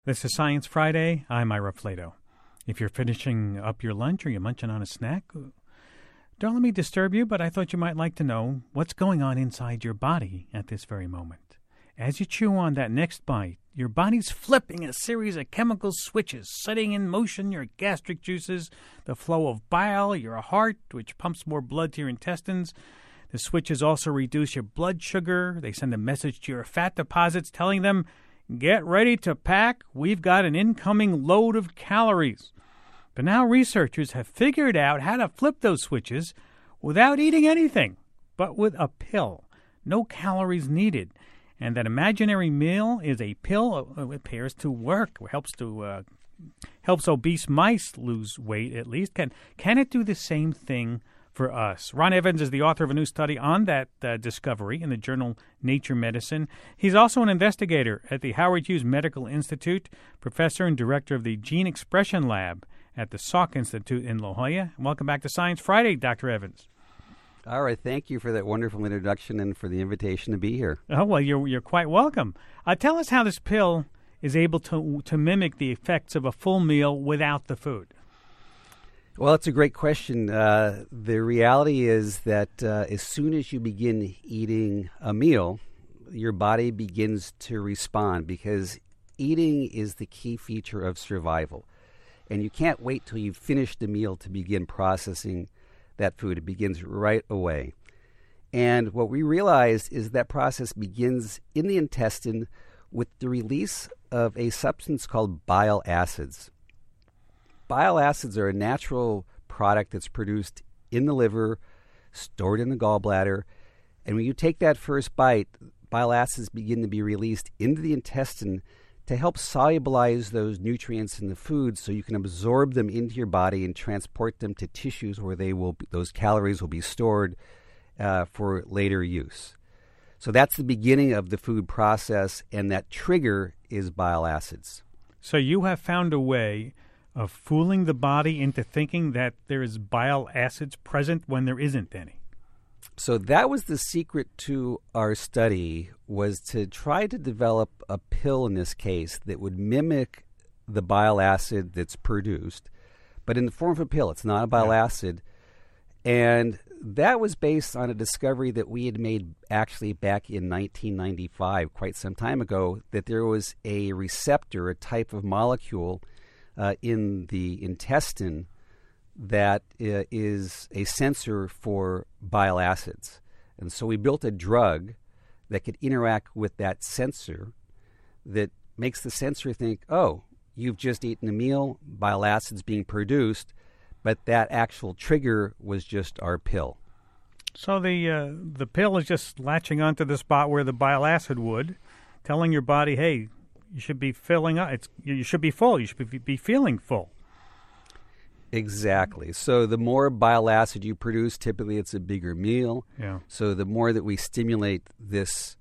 This is Science Friday. I'm Ira Flato. If you're finishing up your lunch or you're munching on a snack, don't let me disturb you, but I thought you might like to know what's going on inside your body at this very moment. As you chew on that next bite, your body's flipping a series of chemical switches, setting in motion your gastric juices, the flow of bile, your heart, which pumps more blood to your intestines. The switches also reduce your blood sugar. They send a message to your fat deposits telling them, get ready to pack. We've got an incoming load of calories. But now researchers have figured out how to flip those switches without eating anything, but with a pill. No calories needed. And that imaginary meal is a pill. It appears to work. It helps obese mice lose weight, at least. Can it do the same thing for us? Ron Evans is the author of a new study on that discovery in the journal Nature Medicine. He's also an investigator at the Howard Hughes Medical Institute, professor and director of the Gene Expression Lab at the Salk Institute in La Jolla. Welcome back to Science Friday, Dr. Evans. All right, thank you for that wonderful introduction and for the invitation to be here. Oh, well, you're quite welcome. Tell us how this pill is able to mimic the effects of a full meal without the food. Well, it's a great question. The reality is that as soon as you begin eating a meal, your body begins to respond because eating is the key feature of survival. And you can't wait till you've finished the meal to begin processing that food. It begins right away. And what we realized is that process begins in the intestine with the release of a substance called bile acids. Bile acids are a natural product that's produced in the liver, stored in the gallbladder, and when you take that first bite, bile acids begin to be released into the intestine to help solubilize those nutrients in the food so you can absorb them into your body and transport them to tissues where those calories will be stored for later use. So that's the beginning of the food process, and that trigger is bile acids. So you have found a way of fooling the body into thinking that there is bile acids present when there isn't any. So that was the secret to our study, was to try to develop a pill in this case that would mimic the bile acid that's produced, but in the form of a pill. It's not a bile acid. And that was based on a discovery that we had made actually back in 1995, quite some time ago, that there was a receptor, a type of molecule in the intestine that is a sensor for bile acids. And so we built a drug that could interact with that sensor that makes the sensor think, oh, you've just eaten a meal, bile acids being produced, but that actual trigger was just our pill. So the pill is just latching onto the spot where the bile acid would, telling your body, hey, you should be filling up. You should be full. You should be feeling full. Exactly. So the more bile acid you produce, typically it's a bigger meal. Yeah. So the more that we stimulate this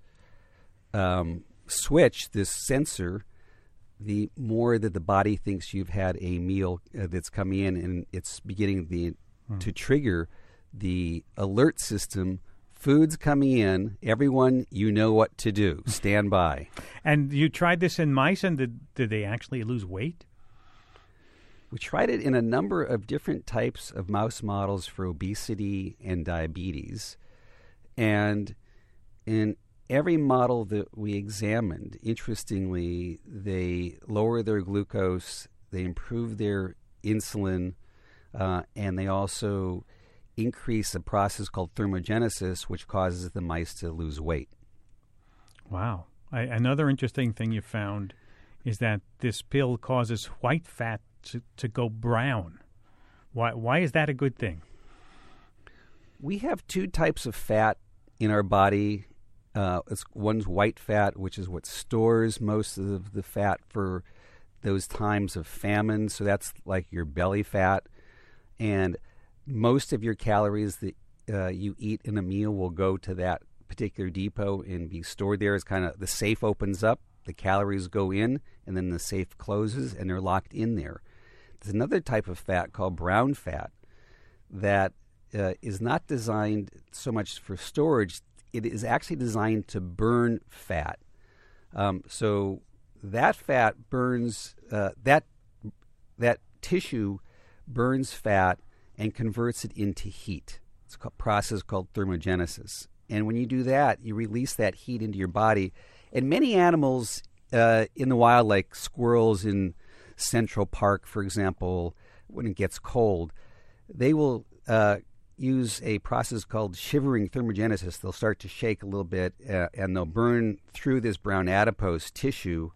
switch, this sensor, the more that the body thinks you've had a meal that's coming in, and it's beginning to trigger the alert system. Food's coming in. Everyone, you know what to do. Stand by. And you tried this in mice, and did they actually lose weight? We tried it in a number of different types of mouse models for obesity and diabetes. And in every model that we examined, interestingly, they lower their glucose, they improve their insulin, and they also increase a process called thermogenesis, which causes the mice to lose weight. Wow. Another interesting thing you found is that this pill causes white fat to go brown. Why is that a good thing? We have two types of fat in our body. One's white fat, which is what stores most of the fat for those times of famine. So that's like your belly fat. And most of your calories that you eat in a meal will go to that particular depot and be stored there. It's kind of the safe opens up, the calories go in, and then the safe closes, and they're locked in there. There's another type of fat called brown fat that is not designed so much for storage. It is actually designed to burn fat. So that fat burns that tissue burns fat and converts it into heat. It's a process called thermogenesis. And when you do that, you release that heat into your body. And many animals in the wild, like squirrels in Central Park, for example, when it gets cold, they will use a process called shivering thermogenesis. They'll start to shake a little bit, and they'll burn through this brown adipose tissue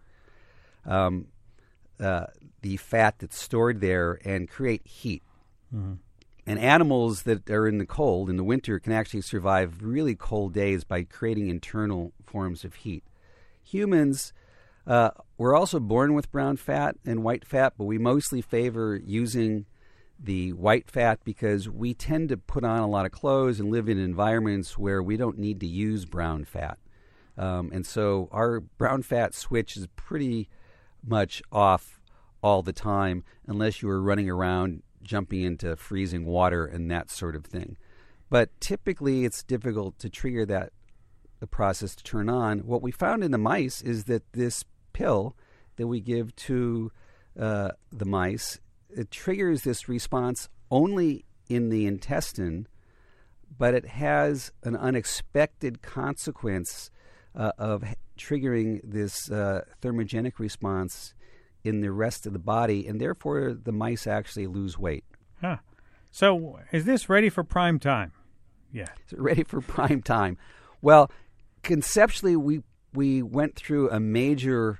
the fat that's stored there and create heat. Mm-hmm. And animals that are in the cold, in the winter, can actually survive really cold days by creating internal forms of heat. Humans, we're also born with brown fat and white fat, but we mostly favor using the white fat because we tend to put on a lot of clothes and live in environments where we don't need to use brown fat. And so our brown fat switch is pretty much off all the time unless you are running around jumping into freezing water and that sort of thing. But typically it's difficult to trigger the process to turn on. What we found in the mice is that this pill that we give to the mice, it triggers this response only in the intestine, but it has an unexpected consequence of triggering this thermogenic response in the rest of the body, and therefore the mice actually lose weight. Huh. So is this ready for prime time? Yeah. Is it ready for prime time? Well, conceptually, we went through a major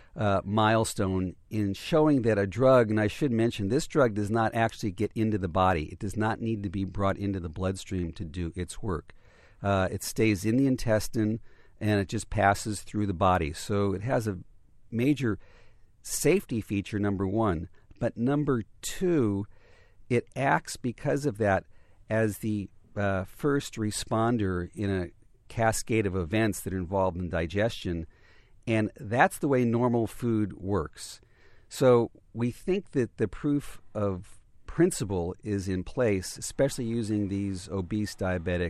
milestone in showing that a drug, and I should mention, this drug does not actually get into the body. It does not need to be brought into the bloodstream to do its work. It stays in the intestine, and it just passes through the body. So it has a major safety feature, number one. But number two, it acts because of that as the first responder in a cascade of events that are involved in digestion. And that's the way normal food works. So we think that the proof of principle is in place, especially using these obese diabetic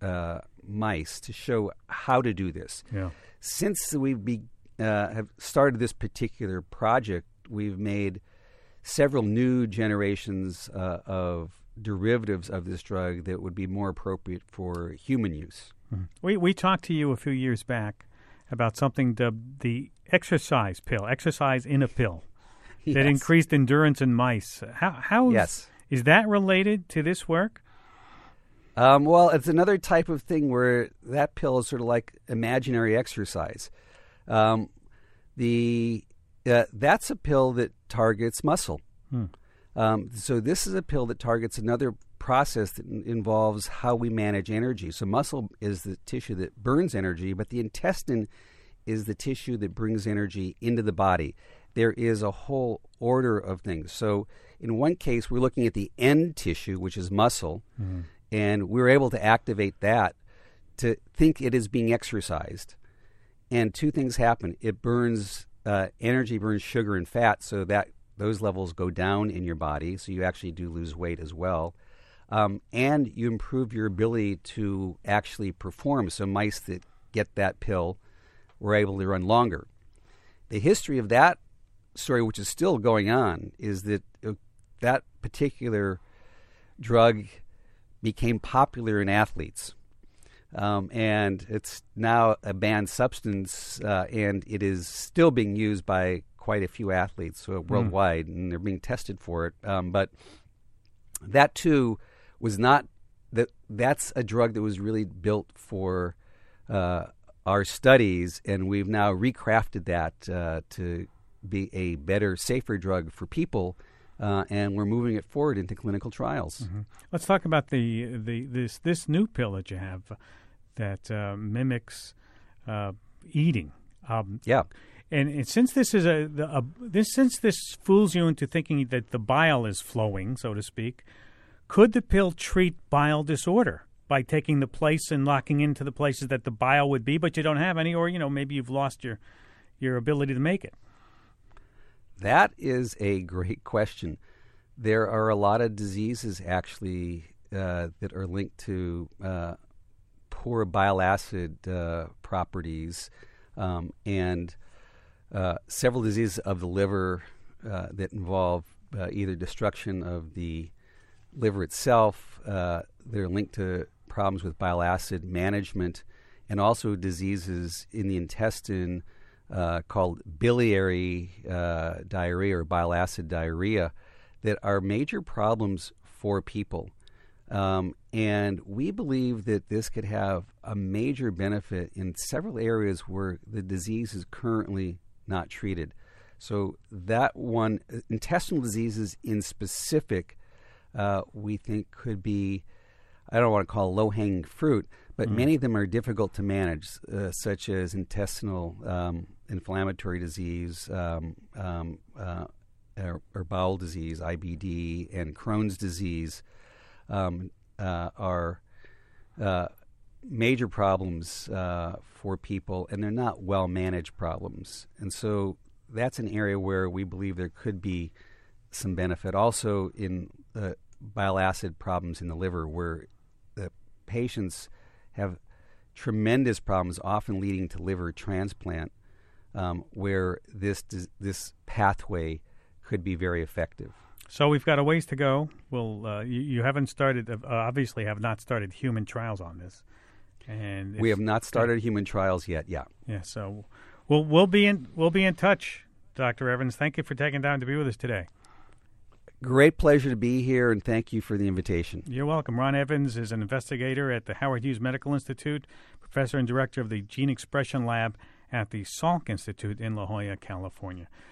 mice to show how to do this. Yeah. Since we have started this particular project, we've made several new generations of derivatives of this drug that would be more appropriate for human use. Mm-hmm. We talked to you a few years back about something dubbed the exercise pill, exercise in a pill, that increased endurance in mice. How is that related to this work? Well, it's another type of thing where that pill is sort of like imaginary exercise. That's a pill that targets muscle. So this is a pill that targets another process that involves how we manage energy. So muscle is the tissue that burns energy, but the intestine is the tissue that brings energy into the body. There is a whole order of things. So in one case, we're looking at the end tissue, which is muscle, and we're able to activate that to think it is being exercised. And two things happen. It burns energy, burns sugar and fat, so that those levels go down in your body, so you actually do lose weight as well. And you improve your ability to actually perform. So mice that get that pill were able to run longer. The history of that story, which is still going on, is that that particular drug became popular in athletes. And it's now a banned substance, and it is still being used by quite a few athletes worldwide, and they're being tested for it. But that, too, was not that's a drug that was really built for our studies, and we've now recrafted that to be a better, safer drug for people, and we're moving it forward into clinical trials. Mm-hmm. Let's talk about this new pill that you have that mimics eating. And since this is since this fools you into thinking that the bile is flowing, so to speak, could the pill treat bile disorder by taking the place and locking into the places that the bile would be, but you don't have any, or maybe you've lost your ability to make it? That is a great question. There are a lot of diseases actually that are linked to poor bile acid properties, and several diseases of the liver that involve either destruction of the liver itself. They're linked to problems with bile acid management, and also diseases in the intestine called biliary diarrhea or bile acid diarrhea that are major problems for people. And we believe that this could have a major benefit in several areas where the disease is currently not treated. So that one, intestinal diseases in specific, we think could be, I don't want to call low-hanging fruit, but many of them are difficult to manage, such as intestinal inflammatory disease, or bowel disease, IBD, and Crohn's disease are major problems for people, and they're not well-managed problems. And so that's an area where we believe there could be some benefit. Also in bile acid problems in the liver, where the patients have tremendous problems, often leading to liver transplant, where this pathway could be very effective. So we've got a ways to go. You haven't started, obviously have not started human trials on this, and we have not started human trials yet. Yeah. Yeah. So we'll be in touch, Dr. Evans. Thank you for taking time to be with us today. Great pleasure to be here, and thank you for the invitation. You're welcome. Ron Evans is an investigator at the Howard Hughes Medical Institute, professor and director of the Gene Expression Lab at the Salk Institute in La Jolla, California.